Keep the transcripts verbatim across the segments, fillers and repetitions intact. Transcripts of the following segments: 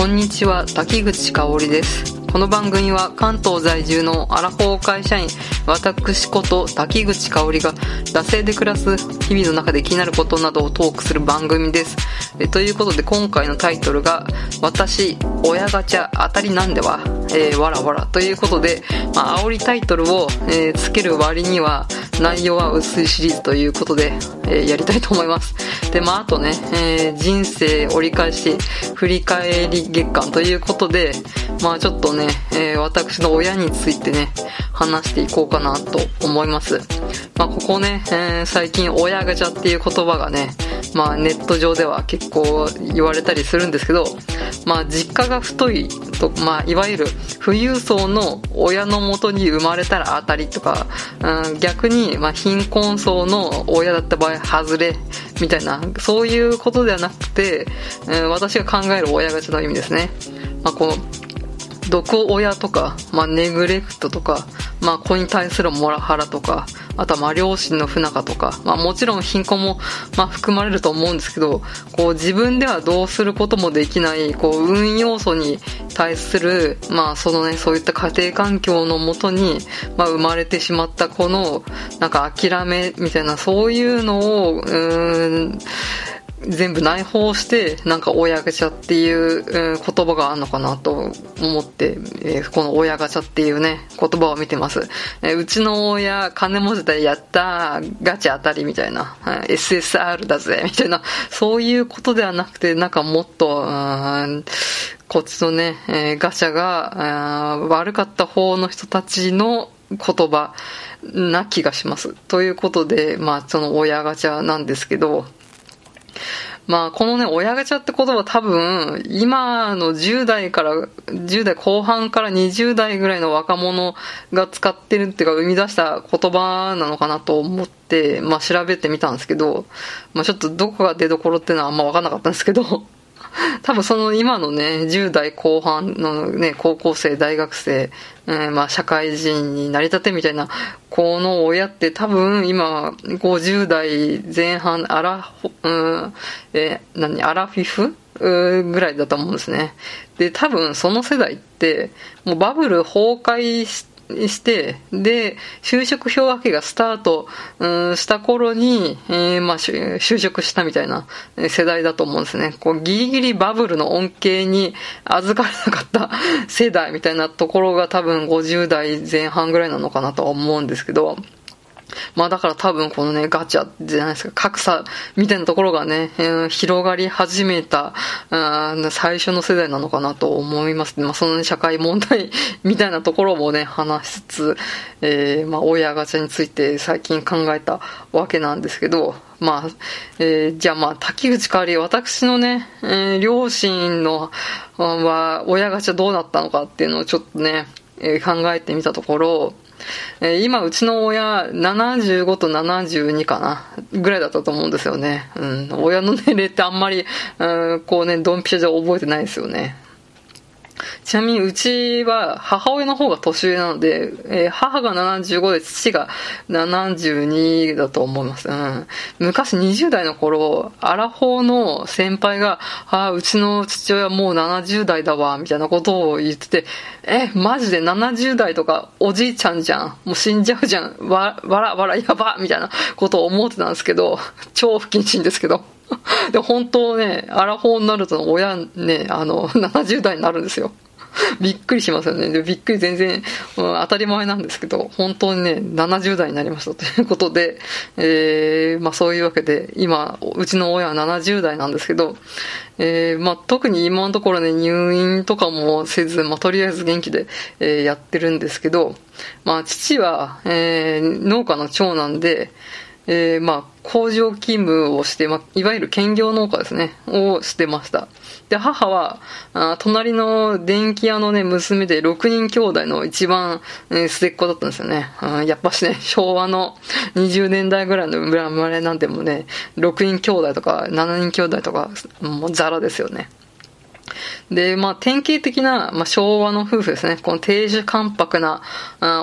こんにちは、滝口香織です。この番組は関東在住のアラフォー会社員私こと滝口香織が惰性で暮らす日々の中で気になることなどをトークする番組です。えということで今回のタイトルが私親ガチャ当たりなんでは、えー、わらわらということで、まあ、煽りタイトルを、えー、つける割には内容は薄いシリーズということで、えー、やりたいと思います。で、まああとね、えー、人生折り返し振り返り月間ということで、まあちょっとね、えー、私の親についてね話していこうかなと思います。まあここね、えー、最近親ガチャっていう言葉がね、まあネット上では結構言われたりするんですけど、まあ実家が太いと、まあいわゆる富裕層の親の元に生まれたら当たりとか、うん、逆にまあ貧困層の親だった場合外れみたいな、そういうことではなくて、えー、私が考える親ガチャの意味ですね。まあこの毒親とか、まあ、ネグレクトとか、まあ、子に対するモラハラとか、あとはまあ両親の不仲とか、まあ、もちろん貧困もまあ含まれると思うんですけど、こう自分ではどうすることもできないこう運要素に対する、まあそのね、そういった家庭環境のもとにまあ生まれてしまった子のなんか諦めみたいな、そういうのをうーん全部内包してなんか親ガチャっていう、えー、言葉があるのかなと思って、えー、この親ガチャっていうね言葉を見てます。えー、うちの親金持ちでやったガチャ当たりみたいな、えー、エスエスアール だぜみたいな、そういうことではなくて、なんかもっとこっちのね、えー、ガチャが悪かった方の人たちの言葉な気がします。ということで、まあその親ガチャなんですけど、まあこのね親ガチャって言葉多分今のじゅう代からじゅう代後半からにじゅう代ぐらいの若者が使ってるっていうか生み出した言葉なのかなと思ってまあ調べてみたんですけど、まあちょっとどこが出どころっていうのはあんま分かんなかったんですけど、多分その今のねじゅう代後半のね高校生大学生、えー、まあ社会人になりたてみたいなこの親って多分今ごじゅう代前半アラフ、うんえー、何アラフィフぐらいだと思うんですね。で多分その世代ってもうバブル崩壊してしてで就職氷河期がスタート、うん、した頃に、えーまあ、就職したみたいな世代だと思うんですね。こうギリギリバブルの恩恵に預かれなかった世代みたいなところが多分ごじゅう代前半ぐらいなのかなとは思うんですけど、まあだから多分このねガチャじゃないですか、格差みたいなところがね、えー、広がり始めた最初の世代なのかなと思います。まあその、ね、社会問題みたいなところもね話しつつ、えー、まあ親ガチャについて最近考えたわけなんですけど、まあ、えー、じゃあまあ滝口香織、私のね、えー、両親のは親ガチャどうなったのかっていうのをちょっとね、えー、考えてみたところ、えー、今うちの親ななじゅうごとななじゅうにかなぐらいだったと思うんですよね。うん、親の年齢ってあんまり、うん、こうねドンピシャじゃ覚えてないですよね。ちなみにうちは母親の方が年上なので、えー、母がななじゅうごで父がななじゅうにだと思います。うん、昔にじゅう代の頃アラフォーの先輩があうちの父親もうななじゅう代だわみたいなことを言ってて、えマジでななじゅう代とかおじいちゃんじゃん、もう死んじゃうじゃん、わわらわらやばみたいなことを思ってたんですけど、超不謹慎ですけどで本当ねアラフォーになると親ねあのななじゅう代になるんですよ。びっくりしますよね。でびっくり全然、うん、当たり前なんですけど本当にねななじゅう代になりましたということで、えー、まあそういうわけで今うちの親はななじゅう代なんですけど、えーまあ、特に今のところね入院とかもせず、まあ、とりあえず元気で、えー、やってるんですけど、まあ、父は、えー、農家の長男で、えー、まあ工場勤務をして、まあ、いわゆる兼業農家ですねをしてました。で母はあ隣の電気屋のね娘でろくにん兄弟の一番、えー、末っ子だったんですよね。あやっぱしね昭和のにじゅうねんだいぐらいの生まれなんでもねろくにん兄弟とかしちにん兄弟とかもうザラですよね。でまあ典型的な、まあ、昭和の夫婦ですね。この亭主関白なあ夫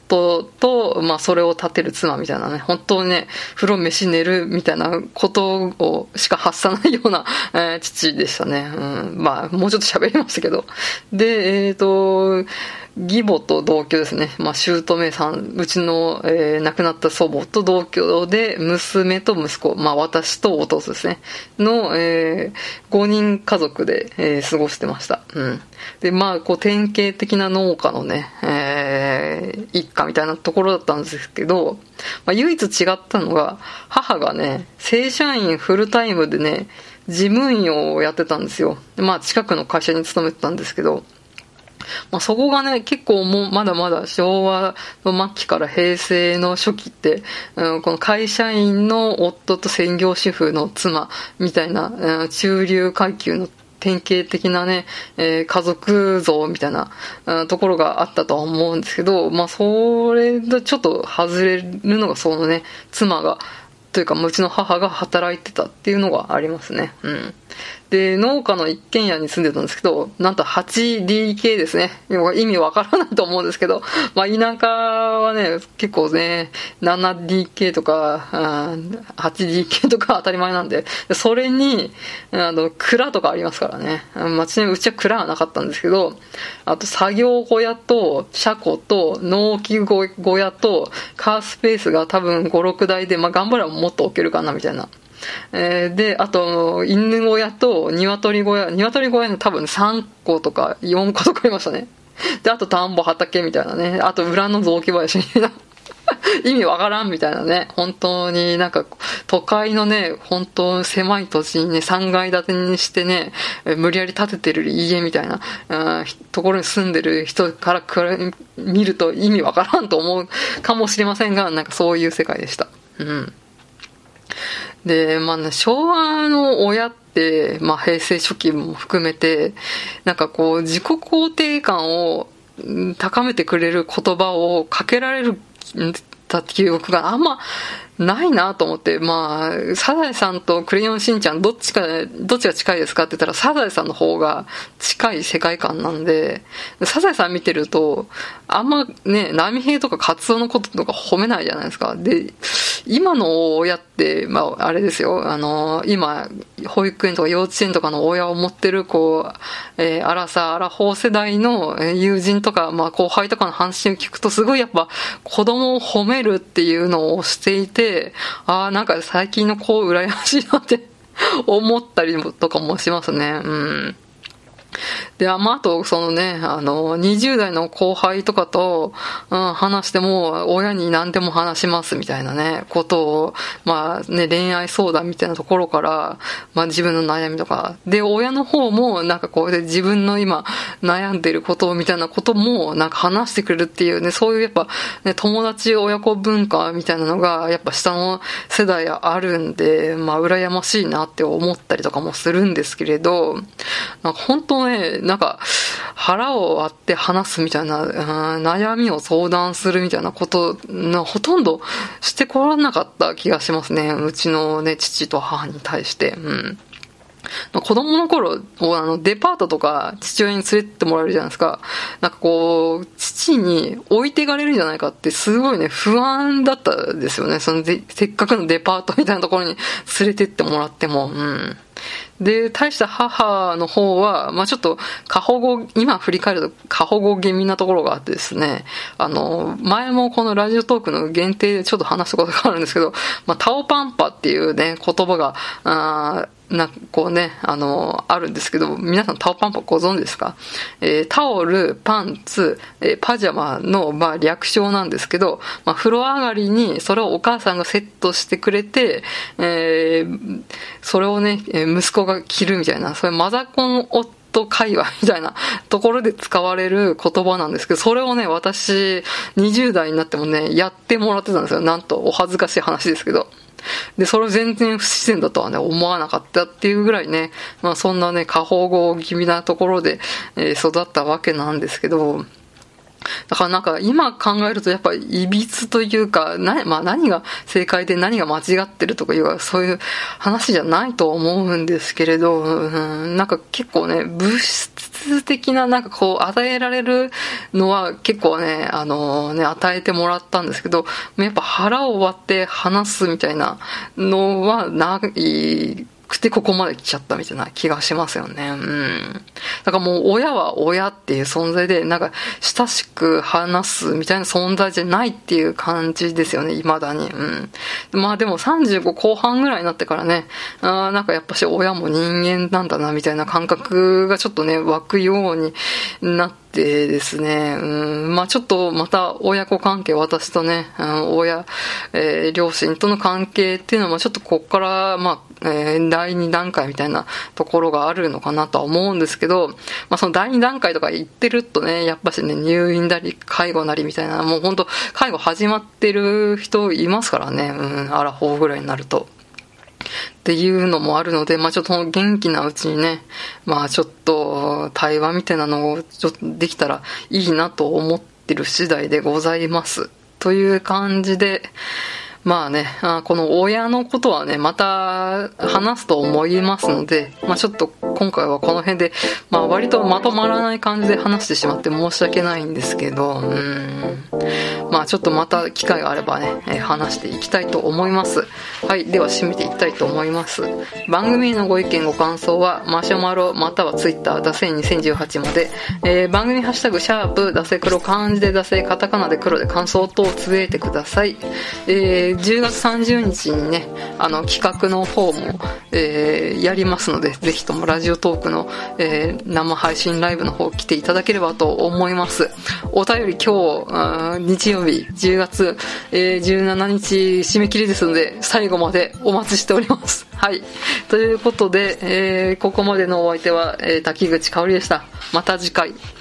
夫と、まあ、それを立てる妻みたいなね、本当にね、風呂飯寝るみたいなことをしか発さないような、えー、父でしたね。うん、まあ、もうちょっと喋りましたけど。で、えっと、義母と同居ですね。まあ、姑さん、うちの、えー、亡くなった祖母と同居で、娘と息子、まあ、私と弟ですね。の、えー、ごにん家族で、えー、過ごしてました。うん。で、まあ、こう、典型的な農家のね、えー、一家みたいなところだったんですけど、まあ、唯一違ったのが、母がね、正社員フルタイムでね、事務員をやってたんですよ。で、まあ、近くの会社に勤めてたんですけど、まあ、そこがね、結構もうまだまだ昭和の末期から平成の初期って、うん、この会社員の夫と専業主婦の妻みたいな、うん、中流階級の典型的なね、えー、家族像みたいな、うん、ところがあったとは思うんですけど、まあ、それでちょっと外れるのがそのね、妻が、というか、うちの母が働いてたっていうのがありますね。うん。で、農家の一軒家に住んでたんですけど、なんと はちディーケー ですね。意味わからないと思うんですけど、まあ田舎はね、結構ね、ななディーケー とか、はちディーケー とか当たり前なんで、それに、あの、蔵とかありますからね。まあ、ちなみにうちは蔵はなかったんですけど、あと作業小屋と車庫と農機小屋とカースペースが多分ご、ろくだいで、まあ頑張ればもっと置けるかなみたいな。えー、で、あと、犬小屋と鶏小屋、鶏小屋に多分さんことかよんことかありましたね。で、あと田んぼ畑みたいなね。あと裏の雑木林みたいな。意味わからんみたいなね。本当になんか、都会のね、本当狭い土地にね、さんがい建てにしてね、無理やり建ててる家みたいな、うん、ところに住んでる人から見ると意味わからんと思うかもしれませんが、なんかそういう世界でした。うん。で、まあね、昭和の親って、まあ平成初期も含めて、なんかこう、自己肯定感を高めてくれる言葉をかけられるた記憶があんまないなと思って、まあ、サザエさんとクレヨンしんちゃんどっちか、どっちが近いですかって言ったらサザエさんの方が近い世界観なんで、サザエさん見てると、あんまね、波平とかカツオのこととか褒めないじゃないですか。で、今の親って、まあ、あれですよ、あの、今、保育園とか幼稚園とかの親を持ってる、こう、えー、アラサー、アラフォー世代の友人とか、まあ、後輩とかの話を聞くと、すごいやっぱ、子供を褒めるっていうのをしていて、ああ、なんか最近の子羨ましいなって思ったりとかもしますね。うん。で、まあ、あと、そのね、あの、にじゅう代の後輩とかと、うん、話しても、親に何でも話しますみたいなね、ことを、まあね、恋愛相談みたいなところから、まあ自分の悩みとか、で、親の方も、なんかこうで自分の今、悩んでることみたいなことも、なんか話してくれるっていうね、そういうやっぱ、ね、友達親子文化みたいなのが、やっぱ下の世代あるんで、まあ羨ましいなって思ったりとかもするんですけれど、なんか本当ね、なんか腹を割って話すみたいな、うん、悩みを相談するみたいなことなほとんどしてこらなかった気がしますね。うちのね、父と母に対して。うん。子供の頃、あのデパートとか父親に連れてってもらえるじゃないですか。なんかこう、父に置いていかれるんじゃないかってすごいね、不安だったですよね。そのでせっかくのデパートみたいなところに連れてってもらっても。うん。で、対した母の方は、まあちょっと過保護、今振り返ると過保護気味なところがあってですね、あの、前もこのラジオトークの限定でちょっと話すことがあるんですけど、まあタオパンパっていうね、言葉が、あな、こうね、あの、あるんですけど、皆さんタオパンパご存知ですか？えー、タオル、パンツ、えー、パジャマの、まあ、略称なんですけど、まあ、風呂上がりにそれをお母さんがセットしてくれて、えー、それをね、息子が着るみたいな、そういうマザコン夫会話みたいなところで使われる言葉なんですけど、それをね、私、にじゅう代になってもね、やってもらってたんですよ。なんと、お恥ずかしい話ですけど。で、それを全然不自然だとはね、思わなかったっていうぐらいね、まあそんなね、過保護気味なところで、えー、育ったわけなんですけど、 だからなんか今考えるとやっぱりいびつというか、な、まあ何が正解で何が間違ってるとかいうか、そういう話じゃないと思うんですけれど、うん、なんか結構ね、物質的ななんかこう与えられるのは結構ね、あのね、与えてもらったんですけど、やっぱ腹を割って話すみたいなのはないくてここまで来ちゃったみたいな気がしますよね。うん。だからもう親は親っていう存在で、なんか親しく話すみたいな存在じゃないっていう感じですよね、未だに。うん。まあでもさんじゅうご後半ぐらいになってからね、あなんかやっぱし親も人間なんだなみたいな感覚がちょっとね、湧くようになって、でですね、うん、まあちょっとまた親子関係、私とね、うん、親、えー、両親との関係っていうのはちょっとこっから、まあ、えー、だいに段階みたいなところがあるのかなとは思うんですけど、まあそのだいに段階とか言ってるとね、やっぱしね、入院なり介護なりみたいな、もう本当介護始まってる人いますからね、うん、アラフォーぐらいになると。っていうのもあるので、まあちょっと元気なうちにね、まあちょっと対話みたいなのをちょっとできたらいいなと思ってる次第でございます。という感じで、まあね、この親のことはね、また話すと思いますので、まあちょっと今回はこの辺で、まあ割とまとまらない感じで話してしまって申し訳ないんですけど、うーん、まあちょっとまた機会があればね、話していきたいと思います。はい、では締めていきたいと思います。番組へのご意見ご感想は、マシュマロまたはツイッター、ダセイにせんじゅうはちまで、えー、番組ハッシュタグ、シャープ、ダセ黒、漢字でダセ、カタカナで黒で感想等をつぶやいてください。えーじゅうがつさんじゅうにちにね、あの企画の方も、えー、やりますので、ぜひともラジオトークの、えー、生配信ライブの方来ていただければと思います。お便り今日、日曜日じゅうがつ、えー、じゅうしちにち締め切りですので、最後までお待ちしております。はい。ということで、えー、ここまでのお相手は、えー、滝口香織でした。また次回。